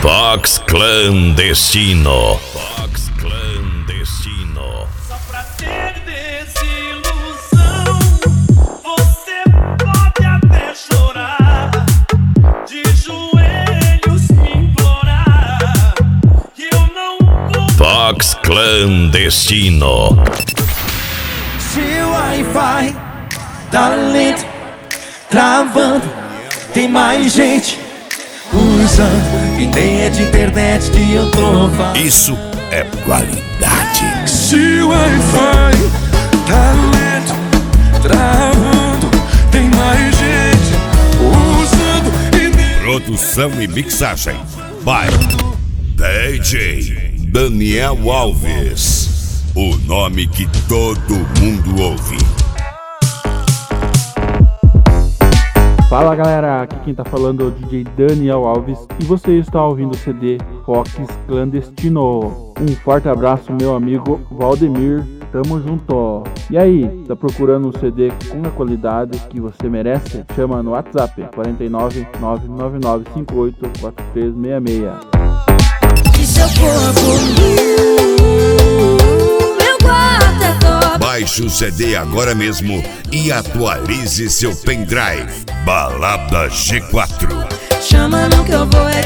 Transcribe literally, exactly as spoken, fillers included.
Box Clandestino. Box Clandestino. Só pra ter desilusão, você pode até chorar, de joelhos me implorar, que eu não vou. Box Clandestino. Seu Wi-Fi tá lento, travando, tem mais gente usando, e nem é de internet que eu tô falando. Isso é qualidade. Seu Wi-Fi tá lento, travando, tem mais gente usando, e nem... Produção e mixagem by D J Daniel Alves, o nome que todo mundo ouve. Fala galera, aqui quem tá falando é o D J Daniel Alves e você está ouvindo o C D Box Clandestino. Um forte abraço, meu amigo Valdemir, tamo junto. E aí, tá procurando um C D com a qualidade que você merece? Chama no WhatsApp quatro nove nove nove nove cinco oito quatro três seis seis. E se eu for comigo, meu quarto é top. Baixe o C D agora mesmo e atualize seu pendrive. Balada G quatro. Chama não que eu vou é